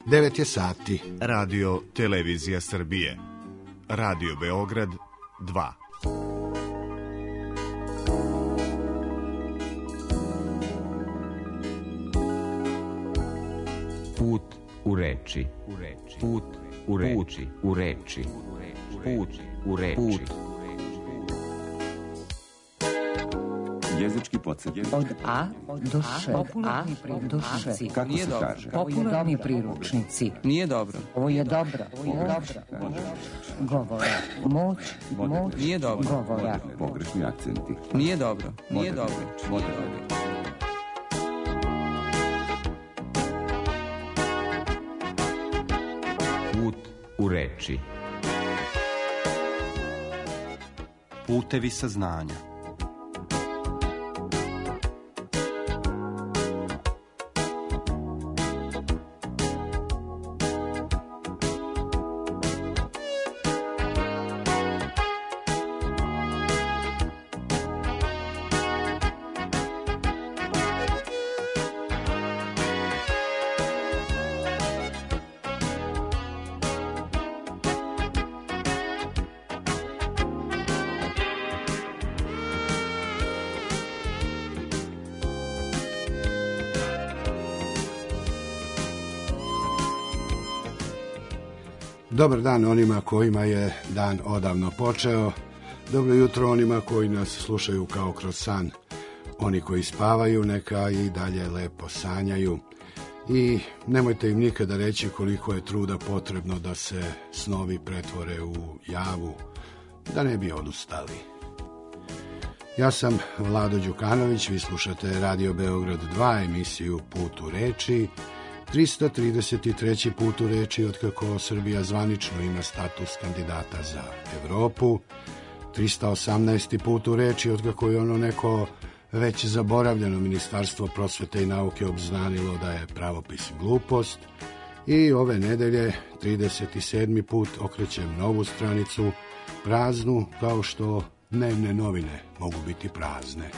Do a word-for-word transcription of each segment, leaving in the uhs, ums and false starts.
devet je sati. Radio Televizija Srbije. Radio Beograd dva. Put u reči. Put u reči. U reči. Put u reči. Jezički podsjetnik. Od A do Š. Popularni priručnici. Kako se kaže? Popularni priručnici. Nije dobro. Ovo je dobro. Ovo je dobro. Govora. Moć. Moć. Nije dobro. Govora. Pogrešni akcenti. Nije dobro. Nije dobro. Nije dobro. Put u reči. Putevi saznanja. Dobar dan onima kojima je dan odavno počeo. Dobro jutro onima koji nas slušaju kao kroz san. Oni koji spavaju neka i dalje lepo sanjaju. I nemojte im nikada reći koliko je truda potrebno da se snovi pretvore u javu, da ne bi odustali. Ja sam Vlado Đukanović, vi slušate Radio Beograd dva, emisiju Put u reči. trista trideset treći put u reči otkako Srbija zvanično ima status kandidata za Evropu, trista osamnaesti put u reči otkako je ono neko već zaboravljeno Ministarstvo prosvete i nauke obznanilo da je pravopis glupost, i ove nedelje trideset sedmi put okrećem novu stranicu, praznu kao što dnevne novine mogu biti prazne.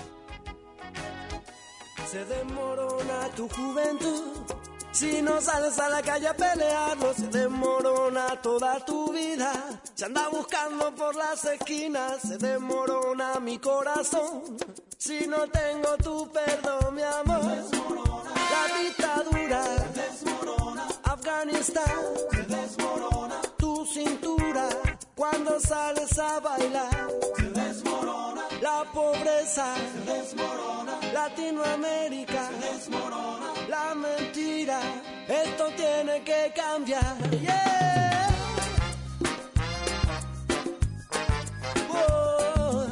Se demorona tu juventud, si no sales a la calle a pelearlo, se demorona toda tu vida, se anda buscando por las esquinas, se demorona mi corazón, si no tengo tu perdón, mi amor, se desmorona la dictadura, se desmorona Afganistán, se desmorona tu cintura, cuando sales a bailar, se desmorona la pobreza, se desmorona Latinoamérica, se desmorona la mentira, esto tiene que cambiar, yeah. Oh.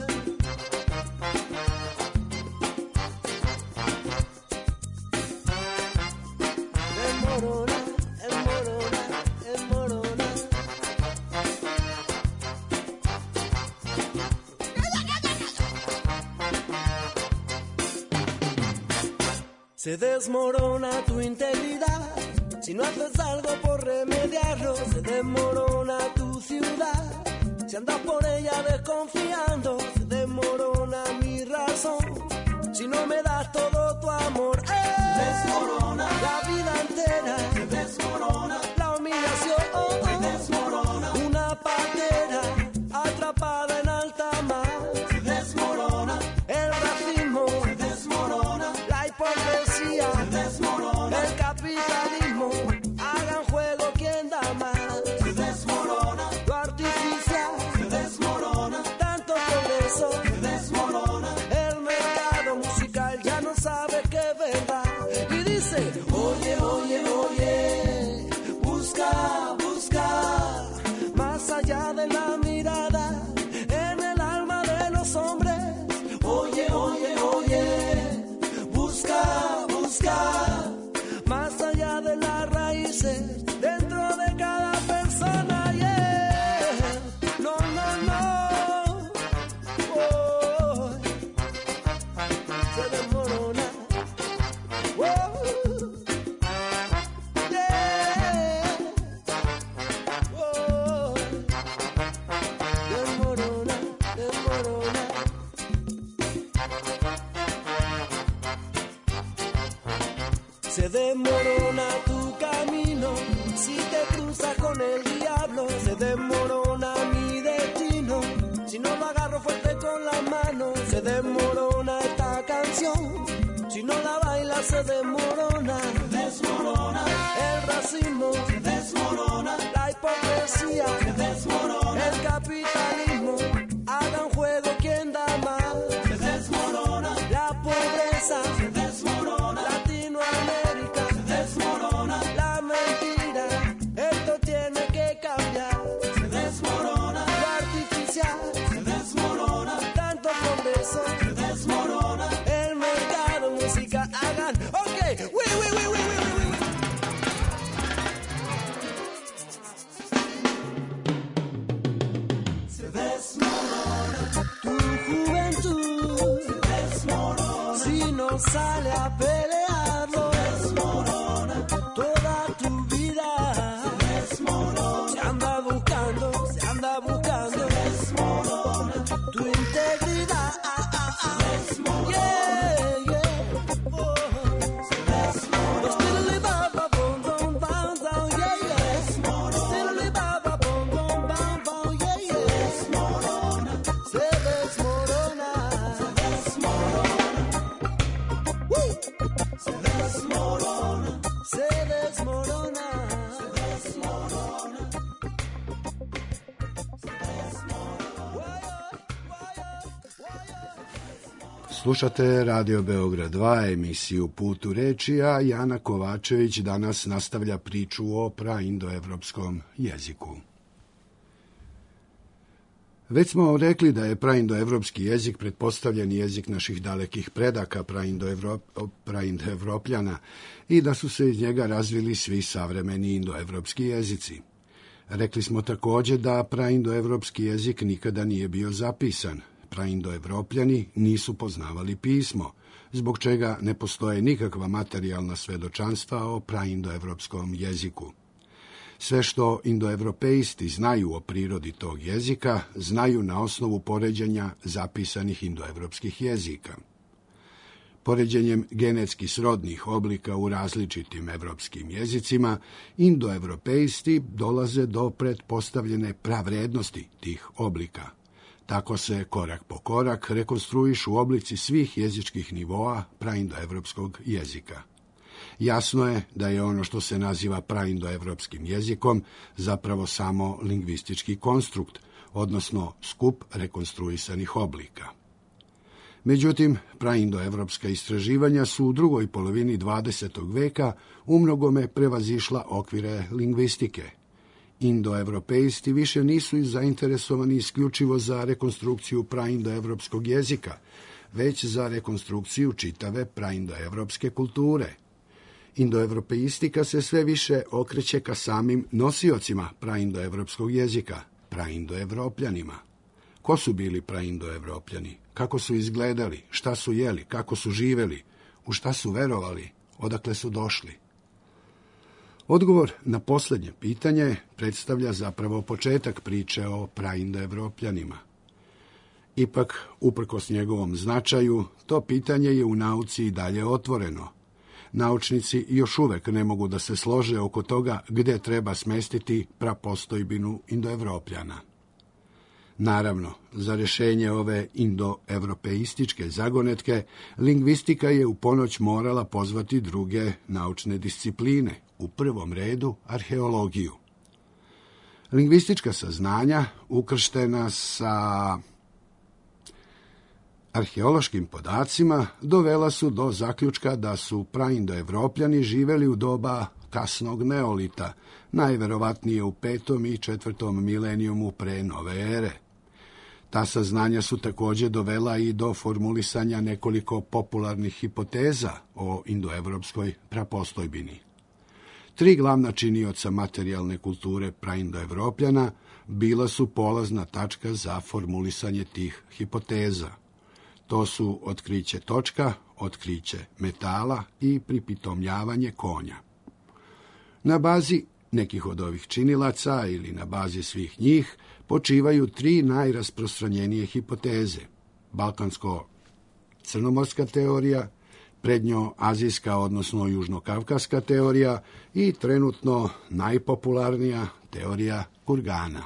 Desmorona, desmorona, desmorona. Se desmorona tu integridad, si no haces algo por remediarlo, se desmorona tu ciudad, si andas por ella desconfiando, se desmorona mi razón, si no me das todo tu amor, ¡eh! Se desmorona la vida entera, se desmorona la humillación, oh, oh. Se desmorona una patera atrapada en alta mar, se desmorona el racismo, se desmorona la hipocresía, se desmorona el capitalismo, hagan juego quien da más, se desmorona lo artificial, se desmorona tanto progreso, se desmorona el mercado musical ya no sabe qué es verdad y dice oye, oye, oye, desmorona mi destino. Si no lo agarro fuerte con la mano, se desmorona esta canción. Si no la baila se desmorona, se desmorona el racismo, se desmorona la hipocresía, se desmorona el capitalismo. Hagan juego quien da más, se desmorona la pobreza, se desmorona Latinoamérica, se desmorona la mentira. Esto tiene que cambiar, se desmorona lo artificial, se desmorona tanto progreso, se desmorona el mercado musical. Hagan, ok, oui, oui, oui, oui, oui, oui, oui. Se desmorona tu juventud, se desmorona si no sale a pelearlo, se desmorona toda tu vida, se desmorona se anda buscando, se anda buscando, se desmorona tu integridad, ah, ah, ah. Se desmorona, yeah, yeah, oh. Se desmorona, still ba ba bum bum bum bum, yeah, yeah. Se desmorona, still ba ba bum bum bum bum, yeah, yeah. Se desmorona, se desmorona, se desmorona, Woo. Se desmorona, se desmorona, se desmorona, se desmorona. Slušate Radio Beograd dva, emisiju Put u reči, a Jana Kovačević danas nastavlja priču o praindoevropskom jeziku. Već smo rekli da je praindoevropski jezik pretpostavljeni jezik naših dalekih predaka praindoevropljana i da su se iz njega razvili svi savremeni indoevropski jezici. Rekli smo također da praindoevropski jezik nikada nije bio zapisan. Praindoevropljani nisu poznavali pismo, zbog čega ne postoje nikakva materijalna svedočanstva o praindoevropskom jeziku. Sve što indoevropeisti znaju o prirodi tog jezika, znaju na osnovu poređenja zapisanih indoevropskih jezika. Poređenjem genetski srodnih oblika u različitim evropskim jezicima, indoevropeisti dolaze do pretpostavljene pravrednosti tih oblika. Tako se korak po korak rekonstruišu oblici svih jezičkih nivoa praindoevropskog jezika. Jasno je da je ono što se naziva praindoevropskim jezikom zapravo samo lingvistički konstrukt, odnosno skup rekonstruisanih oblika. Međutim, praindoevropska istraživanja su u drugoj polovini dvadesetog veka umnogome prevazišla okvire lingvistike. Indoevropeisti više nisu zainteresovani isključivo za rekonstrukciju praindoevropskog jezika, već za rekonstrukciju čitave praindoevropske kulture. Indoevropeistika se sve više okreće ka samim nosiocima praindoevropskog jezika, praindoevropljanima. Ko su bili praindoevropljani? Kako su izgledali? Šta su jeli? Kako su živeli? U šta su verovali? Odakle su došli? Odgovor na posljednje pitanje predstavlja zapravo početak priče o praindoevropljanima. Ipak, uprkos njegovom značaju, to pitanje je u nauci i dalje otvoreno. Naučnici još uvek ne mogu da se slože oko toga gde treba smestiti prapostojbinu indoevropljana. Naravno, za rješenje ove indoevropeističke zagonetke, lingvistika je u ponoć morala pozvati druge naučne discipline, u prvom redu arheologiju. Lingvistička saznanja, ukrštena sa arheološkim podacima, dovela su do zaključka da su praindoevropljani živeli u doba kasnog neolita, najverovatnije u petom i četvrtom milenijumu pre nove ere. Ta saznanja su također dovela i do formulisanja nekoliko popularnih hipoteza o indoevropskoj prapostojbini. Tri glavna činioca materijalne kulture praindoevropljana bila su polazna tačka za formulisanje tih hipoteza. To su otkriće točka, otkriće metala i pripitomljavanje konja. Na bazi nekih od ovih činilaca ili na bazi svih njih počivaju tri najrasprostranjenije hipoteze: balkansko-crnomorska teorija, prednjoazijska, odnosno južnokavkaska teorija i trenutno najpopularnija teorija kurgana.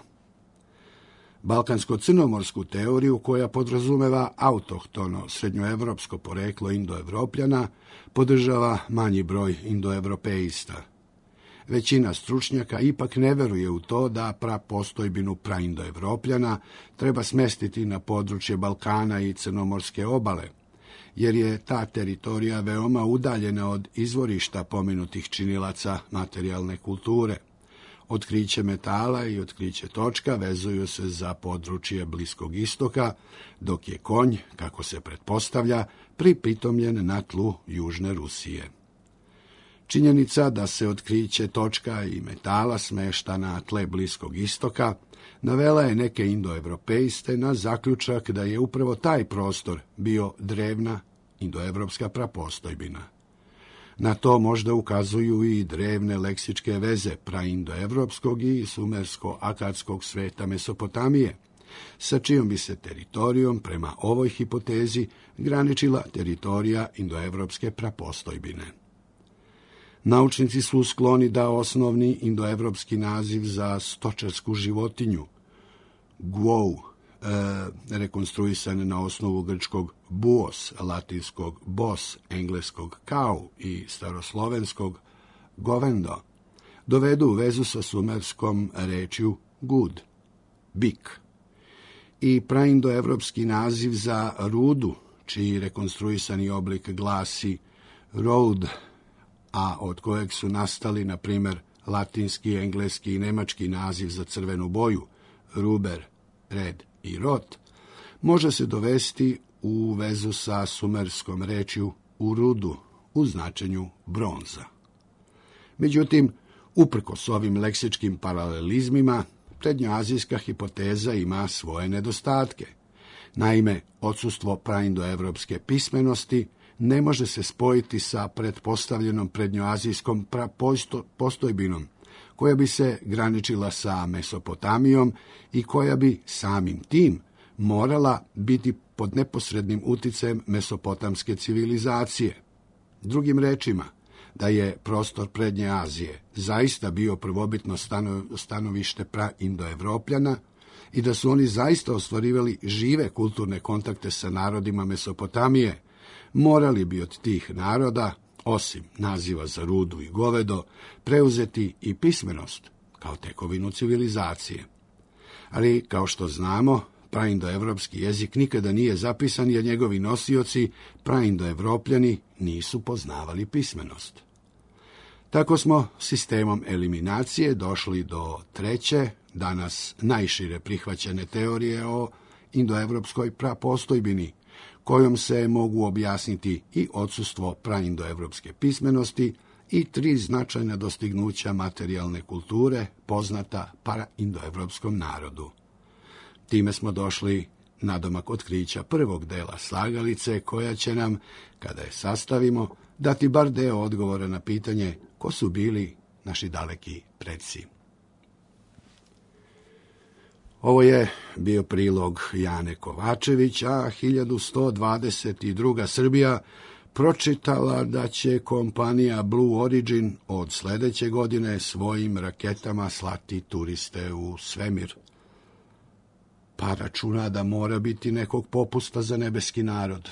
Balkansko-crnomorsku teoriju, koja podrazumeva autohtono srednjoevropsko poreklo indoevropljana, podržava manji broj indoevropeista. Većina stručnjaka ipak ne veruje u to da prapostojbinu praindoevropljana treba smestiti na područje Balkana i Crnomorske obale, jer je ta teritorija veoma udaljena od izvorišta pomenutih činilaca materijalne kulture. Otkriće metala i otkriće točka vezuju se za područje Bliskog istoka, dok je konj, kako se pretpostavlja, pripitomljen na tlu Južne Rusije. Činjenica da se otkriće točka i metala smešta na tle Bliskog istoka navela je neke indoevropeiste na zaključak da je upravo taj prostor bio drevna indoevropska prapostojbina. Na to možda ukazuju i drevne leksičke veze praindoevropskog i sumersko-akadskog sveta Mesopotamije, sa čijom bi se teritorijom prema ovoj hipotezi graničila teritorija indoevropske prapostojbine. Naučnici su skloni da osnovni indoevropski naziv za stočarsku životinju, guou, e, rekonstruisan na osnovu grčkog buos, latinskog bos, engleskog cow i staroslovenskog govendo, dovedu u vezu sa sumerskom rečju gud, bik. I praindoevropski naziv za rudu, čiji rekonstruisani oblik glasi road, a od kojeg su nastali, na primjer, latinski, engleski i nemački naziv za crvenu boju, ruber, red i rot, može se dovesti u vezu sa sumerskom rečju urudu u značenju bronza. Međutim, uprkos ovim leksičkim paralelizmima, prednjoazijska hipoteza ima svoje nedostatke. Naime, odsustvo praindoevropske pismenosti ne može se spojiti sa pretpostavljenom prednjoazijskom prapostojbinom, koja bi se graničila sa Mesopotamijom i koja bi samim tim morala biti pod neposrednim uticajem mesopotamske civilizacije. Drugim rečima, da je prostor Prednje Azije zaista bio prvobitno stanovište praindoevropljana i da su oni zaista ostvarivali žive kulturne kontakte sa narodima Mesopotamije, morali bi od tih naroda, osim naziva za rudu i govedo, preuzeti i pismenost kao tekovinu civilizacije. Ali, kao što znamo, praindoevropski jezik nikada nije zapisan jer njegovi nosioci, praindoevropljani, nisu poznavali pismenost. Tako smo sistemom eliminacije došli do treće, danas najšire prihvaćene teorije o indoevropskoj prapostojbini, kojom se mogu objasniti i odsustvo praindoevropske pismenosti i tri značajna dostignuća materijalne kulture poznata praindoevropskom narodu. Time smo došli nadomak otkrića prvog dela slagalice, koja će nam, kada je sastavimo, dati bar deo odgovora na pitanje ko su bili naši daleki preci. Ovo je bio prilog Jane Kovačević, a hiljadu sto dvadeset druga. Srbija pročitala da će kompanija Blue Origin od sledeće godine svojim raketama slati turiste u svemir. Pa računa da mora biti nekog popusta za nebeski narod.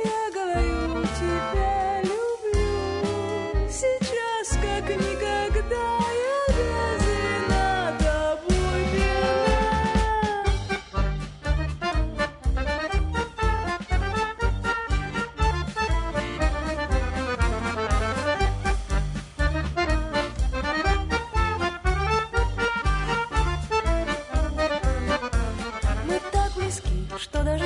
Сейчас, как никогда.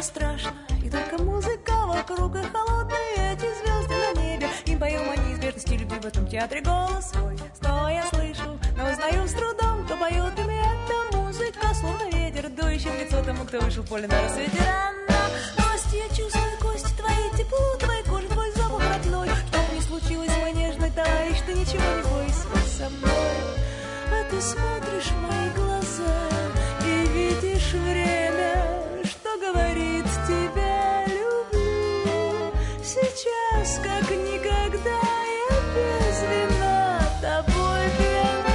страшно, и только музыка вокруг, и холодные эти звезды на небе. Им поем о неизбежности любви в этом театре голос свой. Снова я слышу, но узнаю с трудом, кто поет им, и эта музыка, словно ветер, дующий в лицо тому, кто вышел в поле на рассвете рано. Кости, я чувствую кости твои, тепло твоей кожи, твой запах родной. Чтоб не случилось, мой нежный товарищ, ты ничего не бойся со мной. А ты смотришь в мои глаза и видишь время, что говорит тебя люблю. Сейчас, как никогда, я без вина тобой пьяна.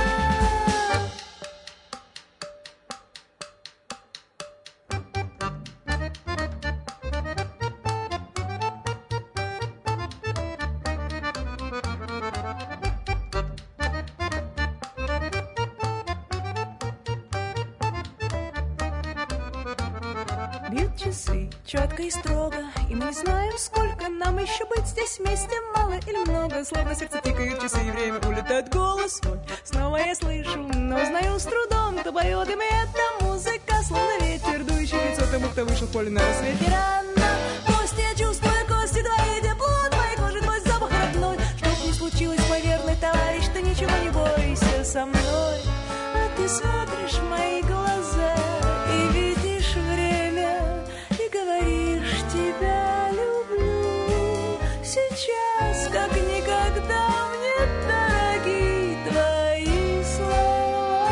Бьют часы четко и строго, и мы не знаем, сколько нам еще быть здесь вместе, мало или много. Словно сердце тикают часы, и время улетает голос мой. Снова я слышу, но узнаю с трудом, кто поет, и эта музыка, словно ветер, дующий в лицо тому, кто вышел в поле на рассвете рано. Кости, я чувствую кости твои, тепло твоей кожи, твой запах родной. Чтоб не случилось, мой верный товарищ, ты ничего не бойся со мной. А ты смотришь в мои глаза и видишь время, и говоришь, тебя люблю. Сейчас, как никогда, мне дороги твои слова.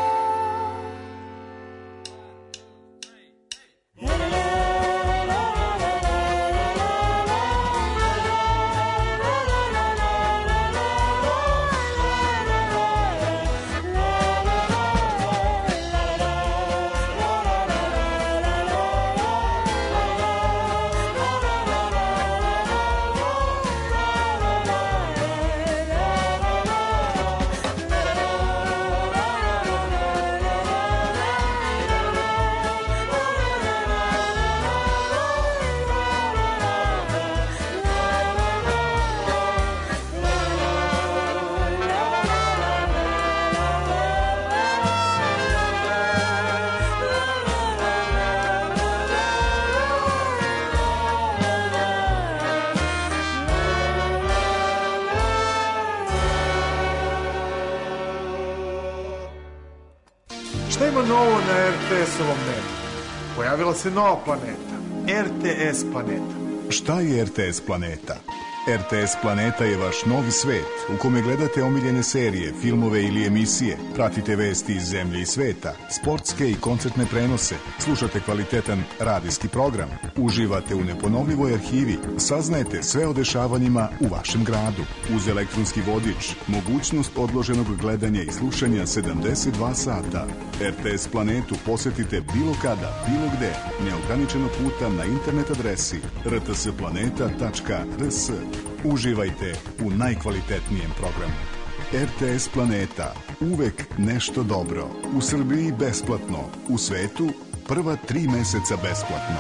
Šta ima novo na er te es-ovom nebu? Pojavila se nova planeta. er te es planeta. Šta je er te es planeta? er te es planeta je vaš novi svet u kome gledate omiljene serije, filmove ili emisije, pratite vesti iz zemlje i sveta, sportske i koncertne prenose, slušate kvalitetan radijski program, uživate u neponovljivoj arhivi, saznajete sve o dešavanjima u vašem gradu. Uz elektronski vodič, mogućnost odloženog gledanja i slušanja sedamdeset dva sata. er te es planetu posetite bilo kada, bilo gde, neograničeno puta na internet adresi er te es planeta tačka er es. Uživajte u najkvalitetnijem programu. er te es Planeta. Uvek nešto dobro. U Srbiji besplatno. U svetu prva tri meseca besplatno.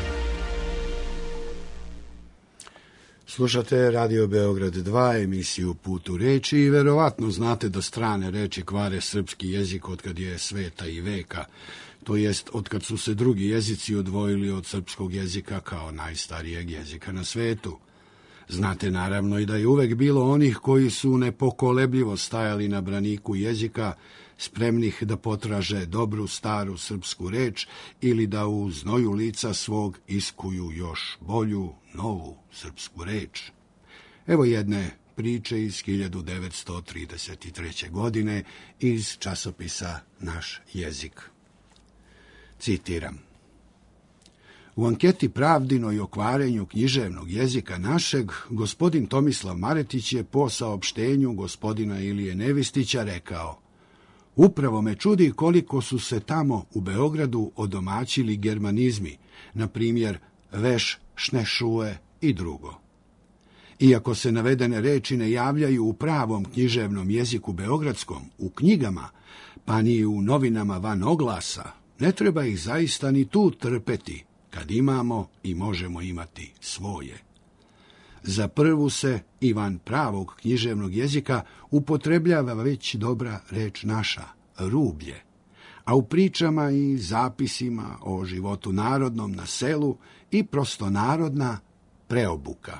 Slušate Radio Beograd dva, emisiju Put u reči i verovatno znate da strane reči kvare srpski jezik otkad je sveta i veka, to jest otkad su se drugi jezici odvojili od srpskog jezika kao najstarijeg jezika na svetu. Znate naravno i da je uvek bilo onih koji su nepokolebljivo stajali na braniku jezika, spremnih da potraže dobru staru srpsku reč ili da u znoju lica svog iskuju još bolju, novu srpsku reč. Evo jedne priče iz hiljadu devetsto trideset treće. godine iz časopisa Naš jezik. Citiram. U anketi Pravdinoj o kvarenju književnog jezika našeg, gospodin Tomislav Maretić je po saopštenju gospodina Ilije Nevistića rekao: upravo me čudi koliko su se tamo u Beogradu odomaćili germanizmi, na primjer veš, šnešue i drugo. Iako se navedene reči ne javljaju u pravom književnom jeziku beogradskom, u knjigama, pa ni u novinama van oglasa, ne treba ih zaista ni tu trpeti, kad imamo i možemo imati svoje. Za prvu se i van pravog književnog jezika upotrebljava već dobra reč naša, rublje, a u pričama i zapisima o životu narodnom na selu i prostonarodna preobuka.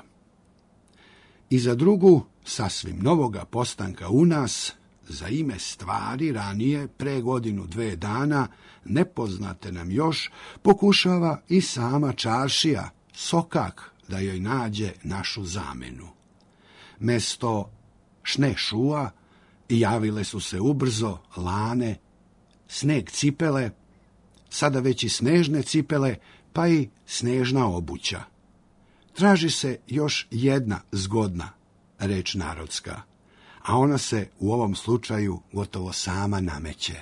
I za drugu, sasvim novoga postanka u nas, za ime stvari ranije, pre godinu dve dana, nepoznate nam još, pokušava i sama čaršija, sokak, da joj nađe našu zamenu. Mesto šne šua javile su se ubrzo lane, sneg cipele, sada već i snežne cipele, pa i snežna obuća. Traži se još jedna zgodna reč narodska, a ona se u ovom slučaju gotovo sama nameće.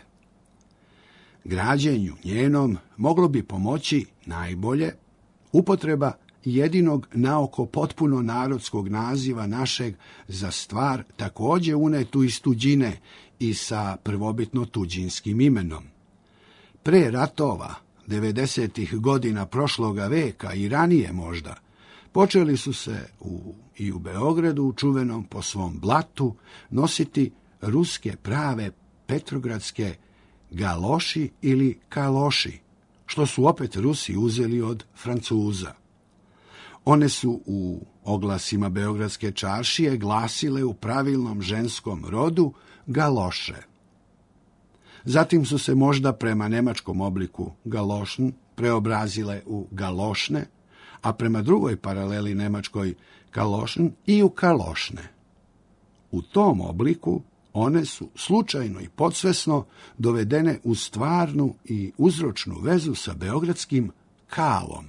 Građenju njenom moglo bi pomoći najbolje upotreba jedinog naoko potpuno narodskog naziva našeg za stvar također unetu iz tuđine i sa prvobitno tuđinskim imenom. Pre ratova, devedesetih godina prošloga veka i ranije možda, počeli su se u, i u Beogradu, u čuvenom po svom blatu, nositi ruske prave petrogradske galoši ili kaloši, što su opet Rusi uzeli od Francuza. One su u oglasima beogradske čaršije glasile u pravilnom ženskom rodu galoše. Zatim su se možda prema nemačkom obliku galošn preobrazile u galošne, a prema drugoj paraleli nemačkoj kalošn i u kalošne. U tom obliku one su slučajno i podsvesno dovedene u stvarnu i uzročnu vezu sa beogradskim kalom.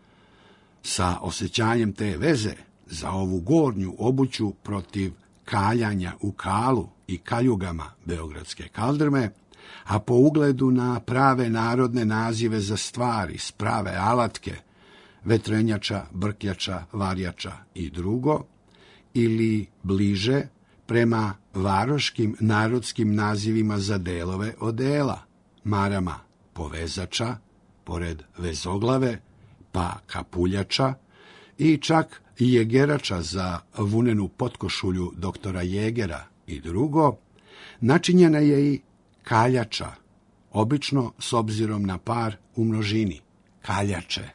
Sa osjećanjem te veze za ovu gornju obuću protiv kaljanja u kalu i kaljugama beogradske kaldrme, a po ugledu na prave narodne nazive za stvari, sprave alatke, vetrenjača, brkljača, varjača i drugo, ili bliže prema varoškim narodskim nazivima za delove odela, marama povezača, pored vezoglave, pa kapuljača i čak jegerača za vunenu potkošulju doktora Jegera i drugo, načinjena je i kaljača, obično s obzirom na par u množini, kaljače.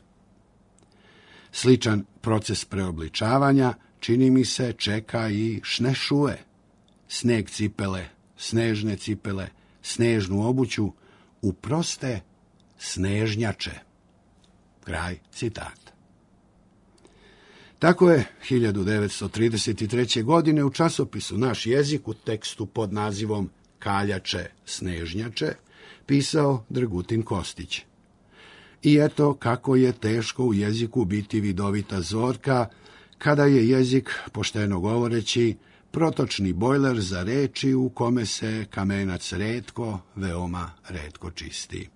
Sličan proces preobličavanja, čini mi se, čeka i šnešue, sneg cipele, snežne cipele, snežnu obuću, u proste snežnjače. Kraj citata. Tako je hiljadu devetsto trideset treće. godine u časopisu Naš jezik u tekstu pod nazivom Kaljače, snežnjače pisao Dragutin Kostić. I eto kako je teško u jeziku biti vidovita zorka, kada je jezik, pošteno govoreći, protočni bojler za reči u kome se kamenac retko, veoma retko čisti.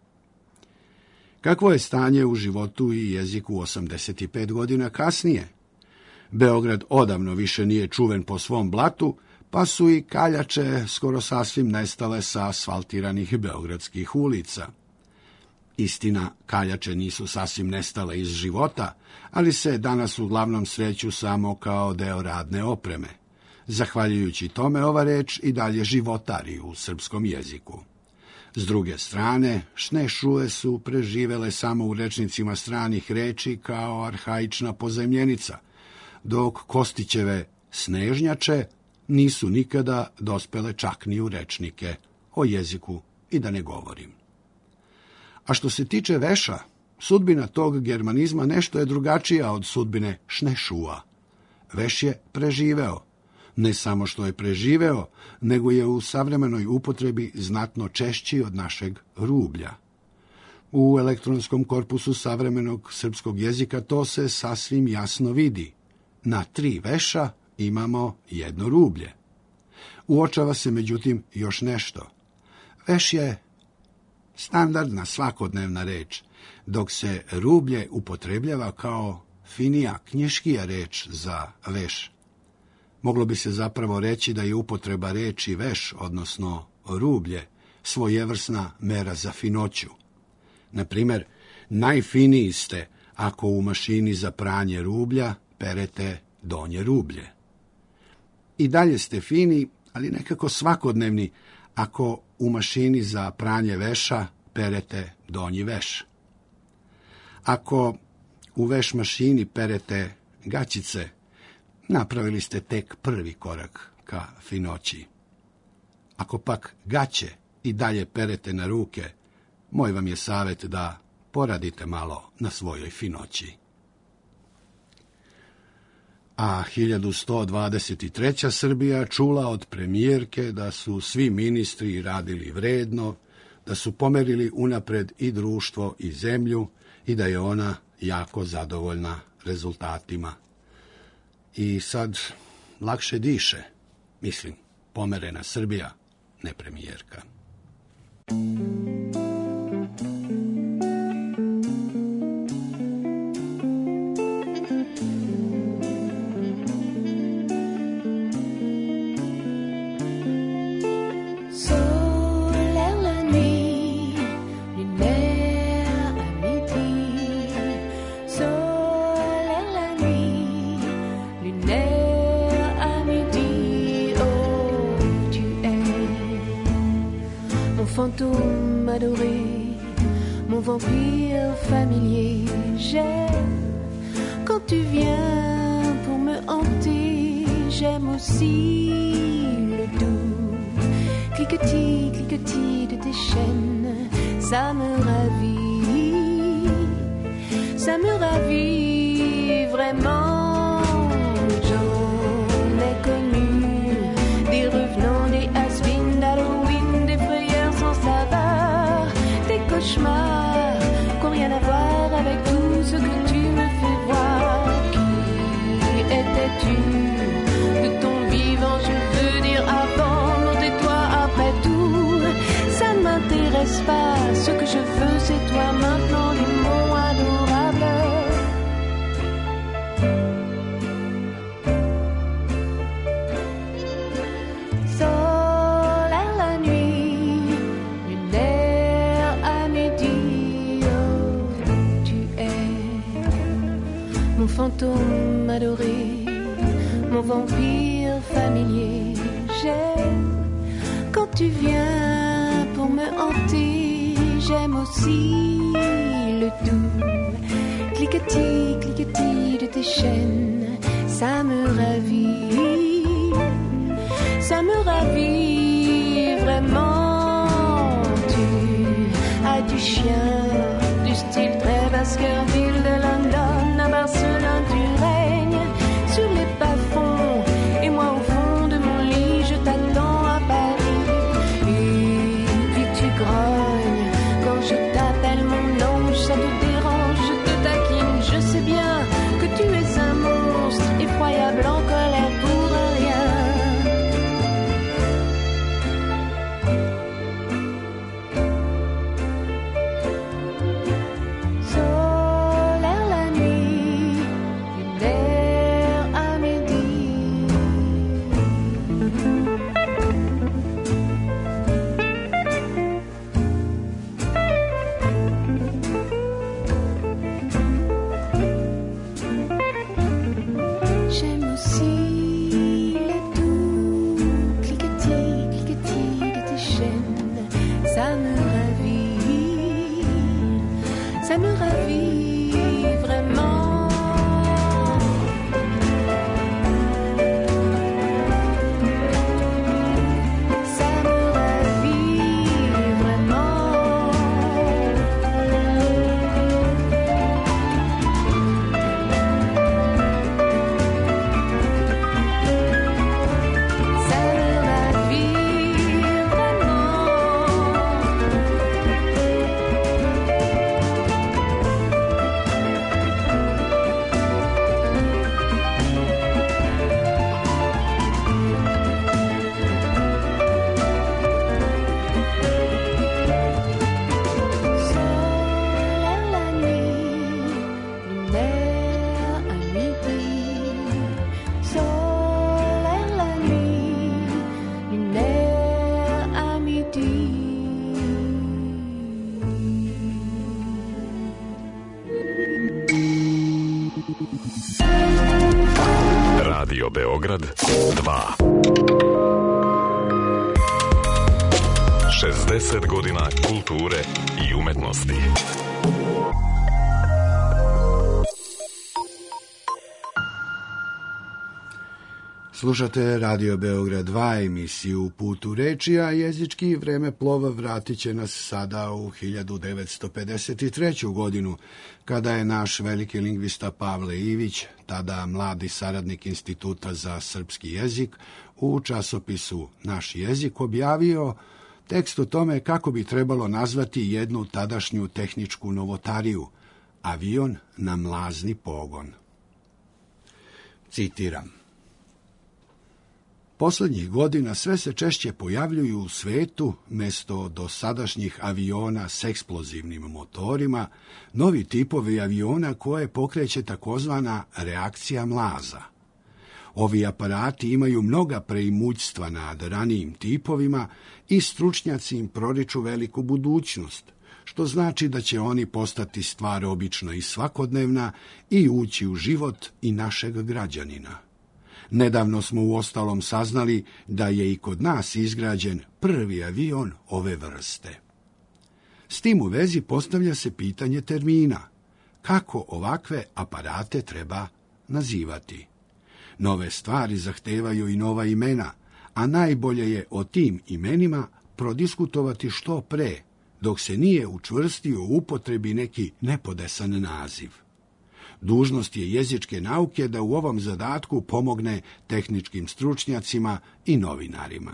Kakvo je stanje u životu i jeziku osamdeset pet godina kasnije? Beograd odavno više nije čuven po svom blatu, pa su i kaljače skoro sasvim nestale sa asfaltiranih beogradskih ulica. Istina, kaljače nisu sasvim nestale iz života, ali se danas uglavnom sreću samo kao deo radne opreme. Zahvaljujući tome ova reč i dalje životari u srpskom jeziku. S druge strane, šnešue su preživele samo u rečnicima stranih reči kao arhaična pozajmljenica, dok Kostićeve snežnjače nisu nikada dospele čak ni u rečnike, o jeziku i da ne govorim. A što se tiče veša, sudbina tog germanizma nešto je drugačija od sudbine šnešua. Veš je preživeo. Ne samo što je preživeo, nego je u savremenoj upotrebi znatno češći od našeg rublja. U elektronskom korpusu savremenog srpskog jezika to se sasvim jasno vidi. Na tri veša imamo jedno rublje. Uočava se međutim još nešto. Veš je standardna svakodnevna reč, dok se rublje upotrebljava kao finija, knjiškija reč za veš. Moglo bi se zapravo reći da je upotreba reči veš, odnosno rublje, svojevrsna mera za finoću. Na primjer, najfiniji ste ako u mašini za pranje rublja perete donje rublje. I dalje ste fini, ali nekako svakodnevni, ako u mašini za pranje veša perete donji veš. Ako u veš mašini perete gaćice, napravili ste tek prvi korak ka finoći. Ako pak gaće i dalje perete na ruke, moj vam je savjet da poradite malo na svojoj finoći. A hiljadu sto dvadeset treća. Srbija čula od premijerke da su svi ministri radili vredno, da su pomerili unapred i društvo i zemlju i da je ona jako zadovoljna rezultatima. I sad lakše diše, mislim, pomerena Srbija, ne premijerka. Fantôme adoré, mon vampire familier, j'aime quand tu viens pour me hanter, j'aime aussi le doux cliquetis, cliquetis de tes chaînes, ça me ravit, ça me ravit vraiment, j'en ai connu des revenants, des has-been d'Halloween, des frayeurs sans saveur, des cauchemars qui n'ont rien à voir avec tout ce que tu me fais voir. Qui étais-tu de ton vivant, je veux dire avant, non tais-toi après tout, ça ne m'intéresse pas, ce que je veux c'est toi maintenant, les mots adorables. Fantôme adoré, mon vampire familier, j'aime quand tu viens pour me hanter, j'aime aussi le doux cliquetis, cliquetis de tes chaînes, ça me ravit, ça me ravit vraiment, tu as du chien, du style très Baskerville de London à Barcelone, tu règnes sur les bas-fonds et moi au fond de mon lit je t'attends à Paris. Et puis tu grognes quand je t'appelle mon nom, ça te dérange, je te taquine, je sais bien que tu es un monstre effroyable en colère pour rien. Ça me ravit vraiment. Ça me ravit vraiment. Ça me ravit Radio Beograd dva. šezdeset godina kulture i umetnosti. Slušate Radio Beograd dva, emisiju Put u reči, a jezički vremeplov vratit će nas sada u hiljadu devetsto pedeset treću. godinu, kada je naš veliki lingvista Pavle Ivić, tada mladi saradnik Instituta za srpski jezik, u časopisu Naš jezik objavio tekst o tome kako bi trebalo nazvati jednu tadašnju tehničku novotariju, avion na mlazni pogon. Citiram. Poslednjih godina sve se češće pojavljuju u svetu, mjesto dosadašnjih aviona s eksplozivnim motorima, novi tipovi aviona koje pokreće takozvana reakcija mlaza. Ovi aparati imaju mnoga preimućstva nad ranijim tipovima i stručnjaci im proriču veliku budućnost, što znači da će oni postati stvar obična i svakodnevna i ući u život i našeg građanina. Nedavno smo uostalom saznali da je i kod nas izgrađen prvi avion ove vrste. S tim u vezi postavlja se pitanje termina. Kako ovakve aparate treba nazivati? Nove stvari zahtevaju i nova imena, a najbolje je o tim imenima prodiskutovati što pre, dok se nije učvrstio u upotrebi neki nepodesan naziv. Dužnost je jezičke nauke da u ovom zadatku pomogne tehničkim stručnjacima i novinarima.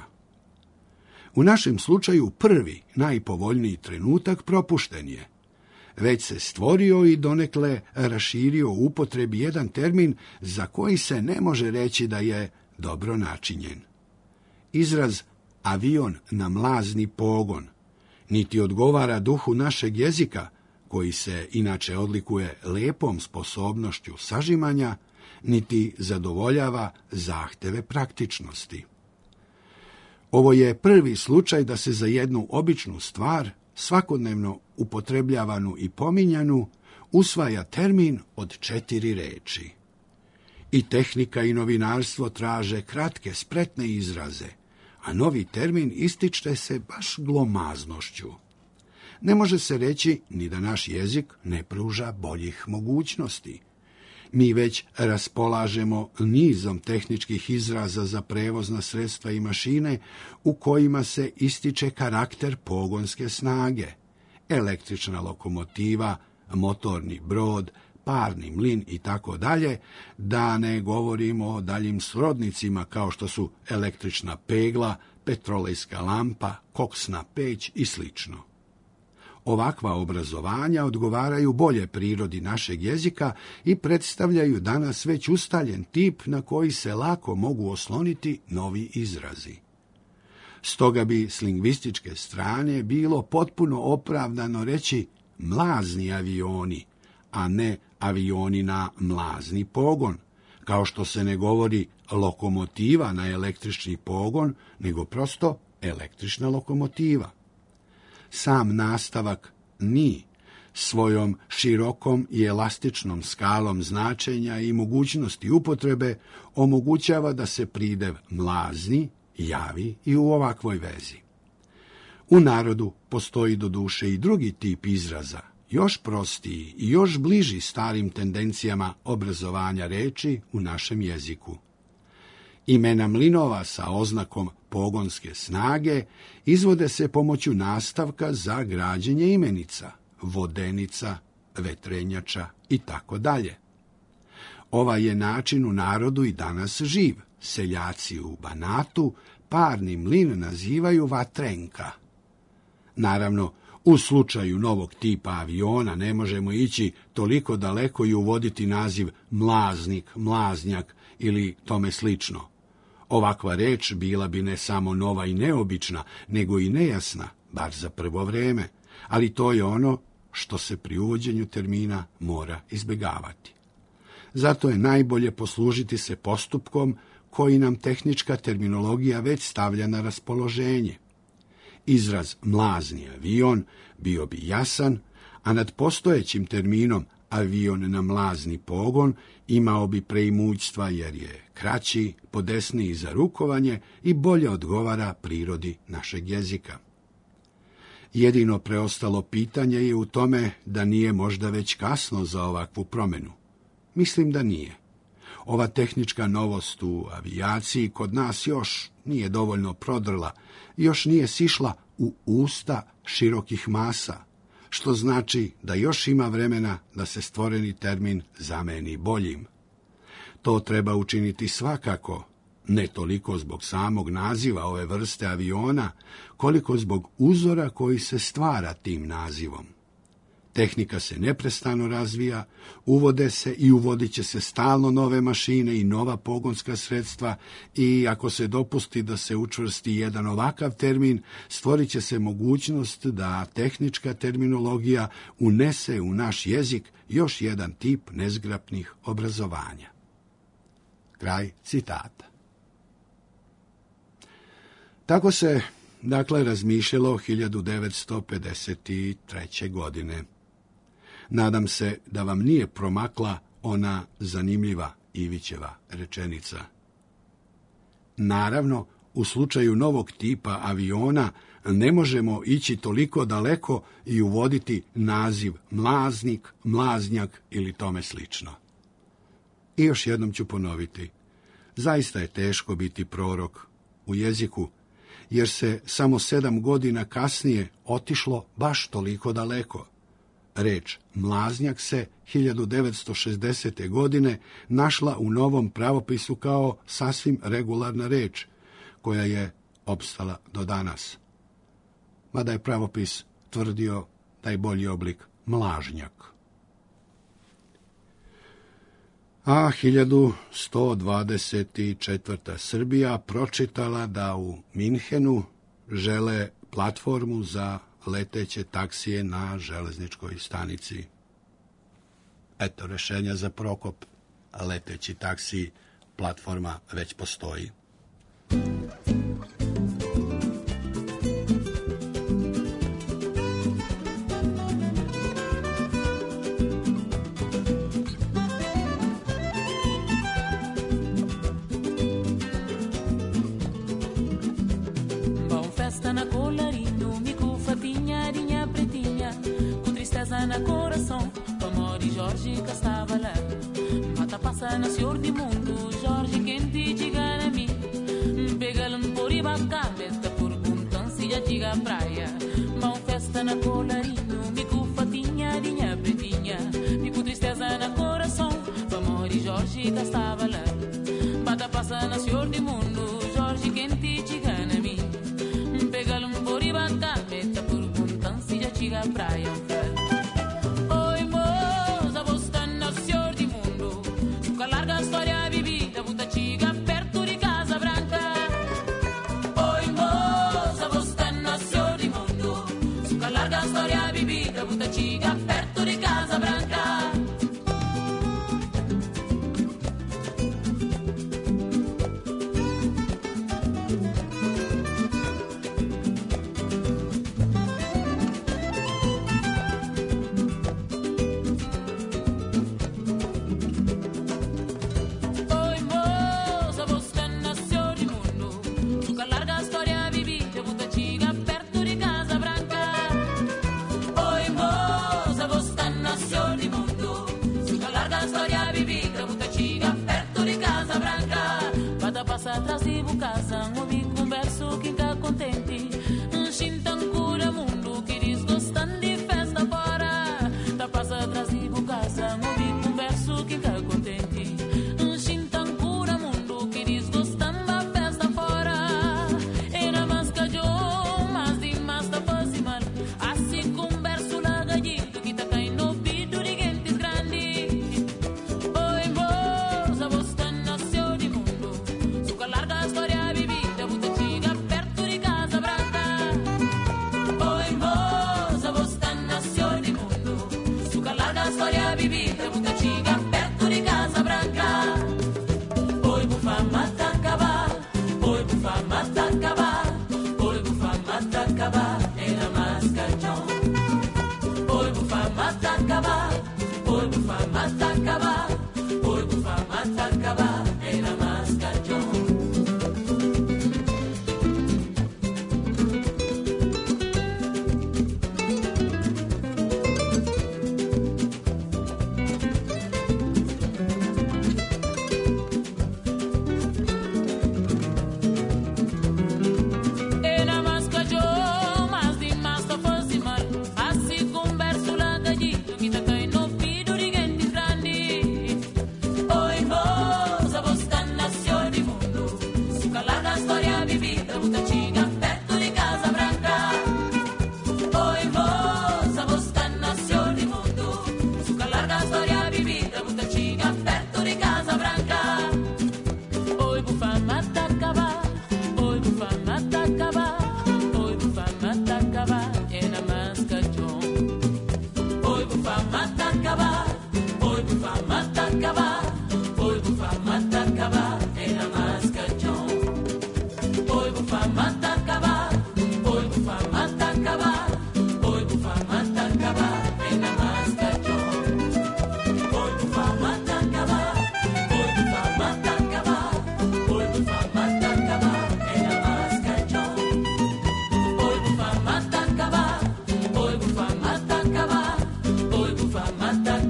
U našem slučaju prvi, najpovoljniji trenutak propušten je. Već se stvorio i donekle raširio u upotrebi jedan termin za koji se ne može reći da je dobro načinjen. Izraz avion na mlazni pogon niti odgovara duhu našeg jezika, koji se inače odlikuje lepom sposobnošću sažimanja, niti zadovoljava zahteve praktičnosti. Ovo je prvi slučaj da se za jednu običnu stvar, svakodnevno upotrebljavanu i pominjanu, usvaja termin od četiri reči. I tehnika i novinarstvo traže kratke, spretne izraze, a novi termin ističe se baš glomaznošću. Ne može se reći ni da naš jezik ne pruža boljih mogućnosti. Mi već raspolažemo nizom tehničkih izraza za prevozna sredstva i mašine u kojima se ističe karakter pogonske snage, električna lokomotiva, motorni brod, parni mlin i tako dalje, da ne govorimo o daljim srodnicima kao što su električna pegla, petrolejska lampa, koksna peć i slično. Ovakva obrazovanja odgovaraju bolje prirodi našeg jezika i predstavljaju danas već ustaljen tip na koji se lako mogu osloniti novi izrazi. Stoga bi s lingvističke strane bilo potpuno opravdano reći mlazni avioni, a ne avioni na mlazni pogon, kao što se ne govori lokomotiva na električni pogon, nego prosto električna lokomotiva. Sam nastavak ni svojom širokom i elastičnom skalom značenja i mogućnosti upotrebe omogućava da se pridev mlazni javi i u ovakvoj vezi. U narodu postoji doduše i drugi tip izraza, još prostiji i još bliži starim tendencijama obrazovanja reči u našem jeziku. Imena mlinova sa oznakom pogonske snage izvode se pomoću nastavka za građenje imenica, vodenica, vetrenjača i tako dalje. Ovaj je način u narodu i danas živ. Seljaci u Banatu parni mlin nazivaju vatrenka. Naravno, u slučaju novog tipa aviona ne možemo ići toliko daleko i uvoditi naziv mlaznik, mlaznjak ili tome slično. Ovakva reč bila bi ne samo nova i neobična, nego i nejasna, bar za prvo vreme, ali to je ono što se pri uvođenju termina mora izbjegavati. Zato je najbolje poslužiti se postupkom koji nam tehnička terminologija već stavlja na raspoloženje. Izraz mlazni avion bio bi jasan, a nad postojećim terminom avion na mlazni pogon imao bi preimućstva jer je kraći, podesniji za rukovanje i bolje odgovara prirodi našeg jezika. Jedino preostalo pitanje je u tome da nije možda već kasno za ovakvu promjenu. Mislim da nije. Ova tehnička novost u avijaciji kod nas još nije dovoljno prodrla, još nije sišla u usta širokih masa, što znači da još ima vremena da se stvoreni termin zameni boljim. To treba učiniti svakako, ne toliko zbog samog naziva ove vrste aviona, koliko zbog uzora koji se stvara tim nazivom. Tehnika se neprestano razvija, uvode se i uvodit će se stalno nove mašine i nova pogonska sredstva i ako se dopusti da se učvrsti jedan ovakav termin, stvorit će se mogućnost da tehnička terminologija unese u naš jezik još jedan tip nezgrapnih obrazovanja. Kraj citata. Tako se, dakle, razmišljalo hiljadu devetsto pedeset treće. godine. Nadam se da vam nije promakla ona zanimljiva Ivićeva rečenica. Naravno, u slučaju novog tipa aviona ne možemo ići toliko daleko i uvoditi naziv mlaznik, mlaznjak ili tome slično. I još jednom ću ponoviti, zaista je teško biti prorok u jeziku, jer se samo sedam godina kasnije otišlo baš toliko daleko. Reč mlaznjak se hiljadu devetsto šezdesete. godine našla u novom pravopisu kao sasvim regularna reč, koja je opstala do danas. Mada je pravopis tvrdio da je bolji oblik mlažnjak. A hiljadu sto dvadeset četvrta. Srbija pročitala da u Minhenu žele platformu za leteće taksije na železničkoj stanici. Eto rešenja za Prokop. Leteći taksi, platforma već postoji. Na coração, amor e Jorge que estava lá. Mata passa na senhor de mundo, Jorge quem te diga na mim. Pega-lhe por e bacana, esta pergunta se já diga a praia. Mão festa na colarinho, mico fatinha, dinha pretinha. Mico tristeza na coração, amor e Jorge que estava lá. Mata passa na senhor de mundo, Jorge quem te diga na mim. Pega-lhe por e bacana, esta pergunta se já diga a praia. Atrás de casa, ouvi converso quem tá contente. Chintan cura mundo que diz gostam de festa fora. Tá passa atrás de casa, ouvi converso quem tá contente. Chintan cura mundo que diz gostam da festa fora. Era mais cajão, mais de mais da fase mal. Assim converso lá gallito que tá caindo no ouvido de gente grande. Oi, moça, você nasceu de mundo. Larga história vivida, muita antiga, perto de Casa Branca. Oi, moça, você nasceu de mundo. Suca larga história vivida, muita antiga, perto de Casa Branca. Oi, bufa, mata, acabar. Oi, bufa, mata, acabar. Oi, bufa, mata, acabar. Era mais cachão. Oi, bufa, mata, acabar. Oi, bufa, mata, acabar. Oi, bufa, mata, acabar. Era mais cachão.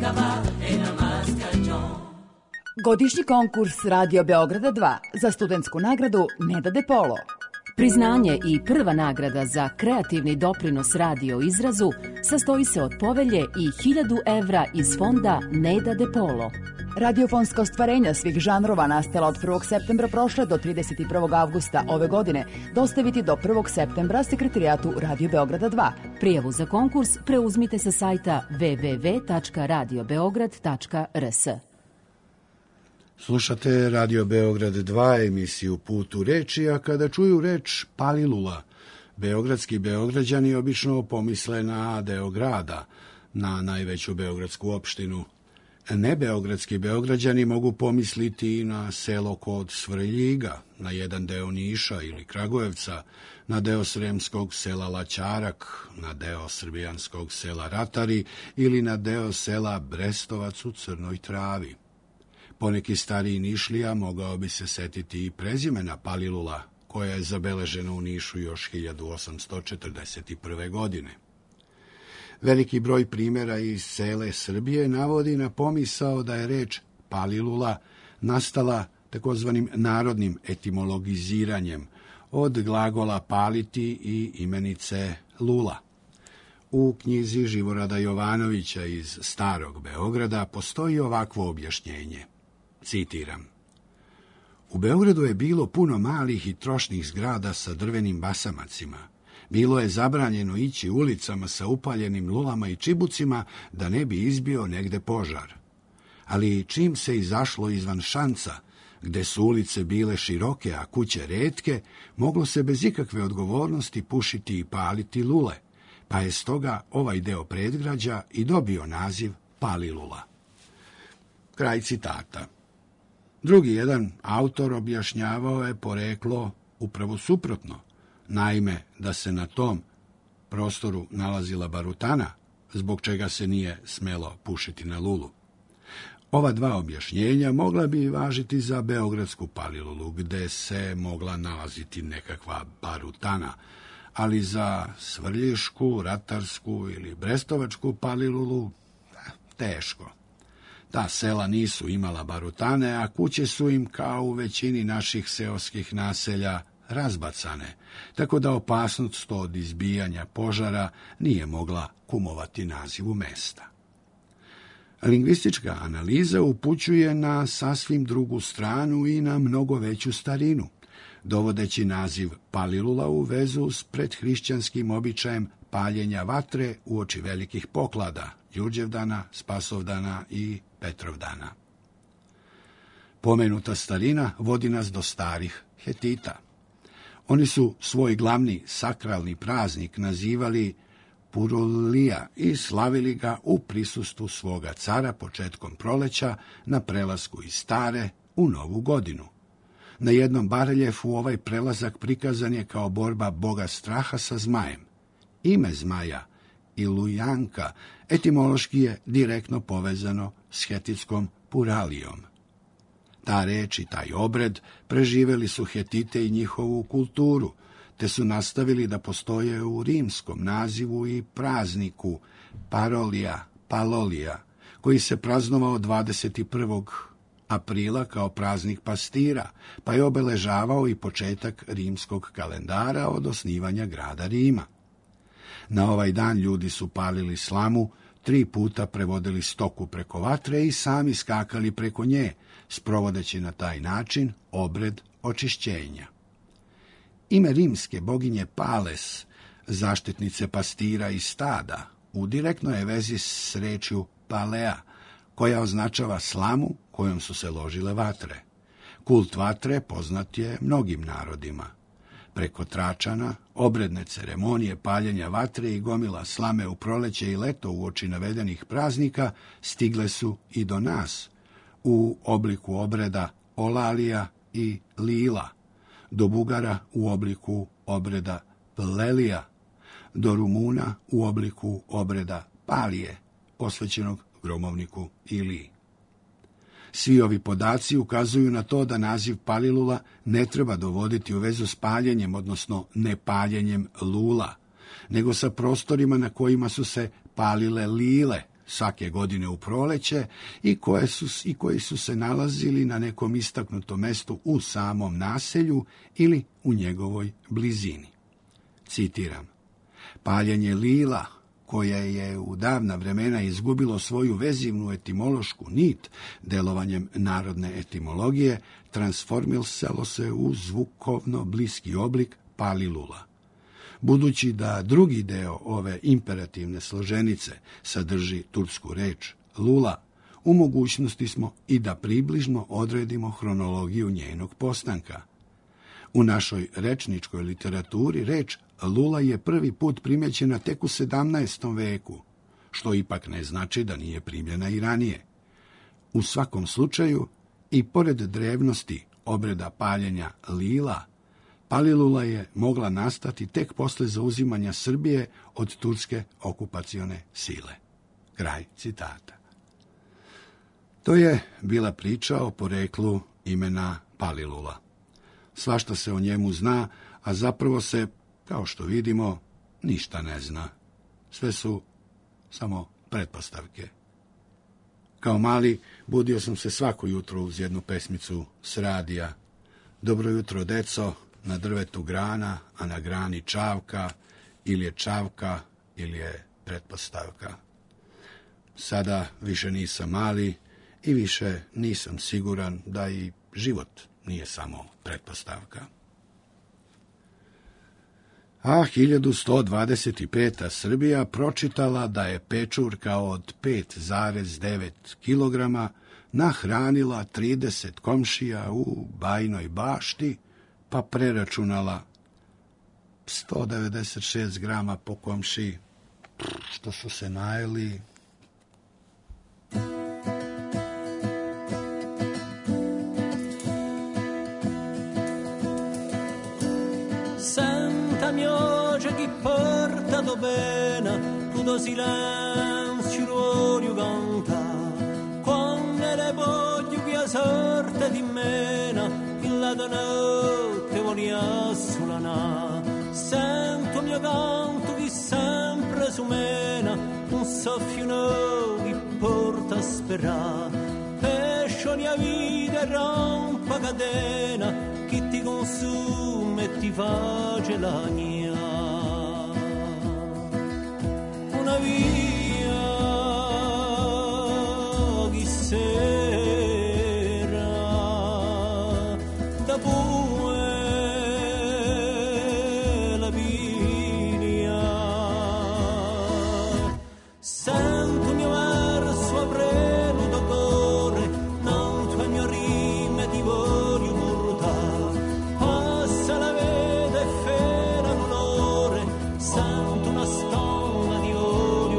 Godišnji konkurs Radio Beograda dva za studentsku nagradu Neda De Polo. Priznanje i prva nagrada za kreativni doprinos radio izrazu sastoji se od povelje i hiljadu evra iz fonda Neda De Polo. Radiofonska ostvarenja svih žanrova nastala od prvog septembra prošle do trideset prvog avgusta ove godine dostaviti do prvog septembra sekretarijatu Radio Beograda dva. Prijavu za konkurs preuzmite sa sajta w w w tačka radio beograd tačka r s. Slušate Radio Beograd dva, emisiju Put u reči, a kada čuju reč Palilula, beogradski beograđani obično pomisle na deo grada, na najveću beogradsku opštinu. Nebeogradski beograđani mogu pomisliti i na selo kod Svrljiga, na jedan deo Niša ili Kragujevca, na deo sremskog sela Laćarak, na deo srbijanskog sela Ratari ili na deo sela Brestovac u Crnoj Travi. Poneki stariji Nišlija mogao bi se setiti i prezimena Palilula, koja je zabeležena u Nišu još hiljadu osamsto četrdeset prve. godine. Veliki broj primjera iz cele Srbije navodi na pomisao da je reč Palilula nastala takozvanim narodnim etimologiziranjem od glagola paliti i imenice lula. U knjizi Živorada Jovanovića iz Starog Beograda postoji ovakvo objašnjenje. Citiram. U Beogradu je bilo puno malih i trošnih zgrada sa drvenim basamacima. Bilo je zabranjeno ići ulicama sa upaljenim lulama i čibucima da ne bi izbio negde požar. Ali čim se izašlo izvan šanca, gde su ulice bile široke, a kuće retke, moglo se bez ikakve odgovornosti pušiti i paliti lule, pa je stoga ovaj deo predgrađa i dobio naziv Palilula. Kraj citata. Drugi jedan autor objašnjavao je poreklo upravo suprotno. Naime, da se na tom prostoru nalazila barutana, zbog čega se nije smelo pušiti na lulu. Ova dva objašnjenja mogla bi važiti za beogradsku Palilulu, gde se mogla nalaziti nekakva barutana, ali za svrljišku, ratarsku ili brestovačku Palilulu teško. Ta sela nisu imala barutane, a kuće su im, kao u većini naših seoskih naselja, razbacane, tako da opasnost od izbijanja požara nije mogla kumovati nazivu mesta. Lingvistička analiza upućuje na sasvim drugu stranu i na mnogo veću starinu, dovodeći naziv Palilula u vezu s predhrišćanskim običajem paljenja vatre uoči velikih poklada, Đurđevdana, Spasovdana i Petrovdana. Pomenuta starina vodi nas do starih Hetita. Oni su svoj glavni sakralni praznik nazivali Purulija i slavili ga u prisustvu svoga cara početkom proleća na prelasku iz stare u novu godinu. Na jednom bareljefu ovaj prelazak prikazan je kao borba boga straha sa zmajem. Ime zmaja, Ilujanka, etimološki je direktno povezano s hetitskom Puralijom. Ta reč i taj obred preživeli su Hetite i njihovu kulturu, te su nastavili da postoje u rimskom nazivu i prazniku Parolija, Palolija, koji se praznovao dvadeset prvog aprila kao praznik pastira, pa je obeležavao i početak rimskog kalendara od osnivanja grada Rima. Na ovaj dan ljudi su palili slamu, tri puta prevodili stoku preko vatre i sami skakali preko nje, sprovodeći na taj način obred očišćenja. Ime rimske boginje Pales, zaštitnice pastira i stada, u direktnoj je vezi s rečju Palea, koja označava slamu kojom su se ložile vatre. Kult vatre poznat je mnogim narodima. Preko Tračana, obredne ceremonije paljenja vatre i gomila slame u proleće i leto uoči navedenih praznika stigle su i do nas, u obliku obreda Olalija i Lila, do Bugara u obliku obreda Plelija, do Rumuna u obliku obreda Palije, posvećenog gromovniku Iliji. Svi ovi podaci ukazuju na to da naziv Palilula ne treba dovoditi u vezu s paljenjem, odnosno nepaljenjem lula, nego sa prostorima na kojima su se palile lile, svake godine u proleće i, koje su, i koji su se nalazili na nekom istaknutom mestu u samom naselju ili u njegovoj blizini. Citiram: paljenje lila, koje je u davna vremena izgubilo svoju vezivnu etimološku nit delovanjem narodne etimologije, transformisalo se u zvukovno bliski oblik palilula. Budući da drugi deo ove imperativne složenice sadrži tursku reč lula, u mogućnosti smo i da približno odredimo hronologiju njenog postanka. U našoj rečničkoj literaturi reč lula je prvi put primećena tek u sedamnaestom veku, što ipak ne znači da nije primljena i ranije. U svakom slučaju, i pored drevnosti obreda paljenja lila, palilula je mogla nastati tek posle zauzimanja Srbije od turske okupacione sile. Kraj citata. To je bila priča o poreklu imena Palilula. Svašta se o njemu zna, a zapravo se, kao što vidimo, ništa ne zna. Sve su samo pretpostavke. Kao mali budio sam se svako jutro uz jednu pesmicu s radija. Dobro jutro, deco, na drvetu grana, a na grani čavka, ili je čavka, ili je pretpostavka. Sada više nisam mali i više nisam siguran da i život nije samo pretpostavka. A hiljadu sto dvadeset peta. Srbija pročitala da je pečurka od pet zarez devet kilograma nahranila trideset komšija u Bajnoj Bašti, pa preračunala sto devedeset šest grama po komšiji, što su se najeli. Sentami oggi chi porta do bene, tutto silenzio voglio cantare, quando le voglio che a sorte di mena, in la notte voglio suonare, sento mio canto che sempre su mena, un soffio che porta a sperare, pescioli a vita rompa catena, chi ti consuma e ti fa gelania. Una via chi sera da pue la vigna, sento mio verso avrelo d'odore, non tu mio rime ti voglio portare, passa la vede e fera l'onore, sento una storia di voglio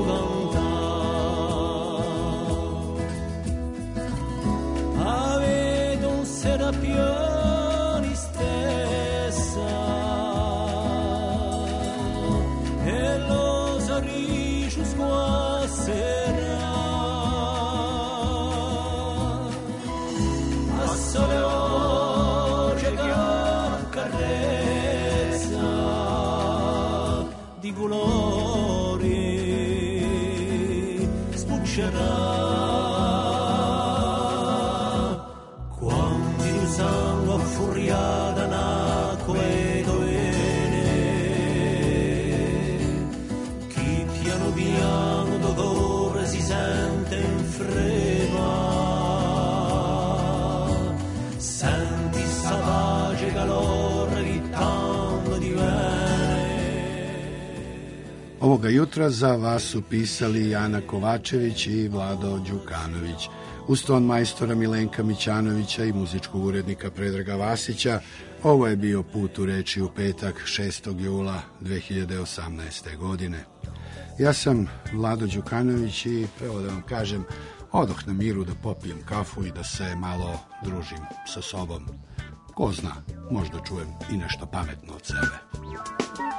cantare. Avete un serapione stessa e lo sorriso squasserà a sole oggi che accarezza di colori spuccerà. Quanti di sangue affuriata nacque dovene, chi piano piano d'odore si sente in freva, senti sta pace calore che tanto divene. Ovoga jutra za vas su pisali Ana Kovačević i Vlado Đukanović, uz ton majstora Milenka Mićanovića i muzičkog urednika Predraga Vasića. Ovo je bio Put u reči u petak, šestog jula dve hiljade osamnaeste. godine. Ja sam Vlado Đukanović i, evo da vam kažem, odoh na miru da popijem kafu i da se malo družim sa sobom. Ko zna, možda čujem i nešto pametno od sebe.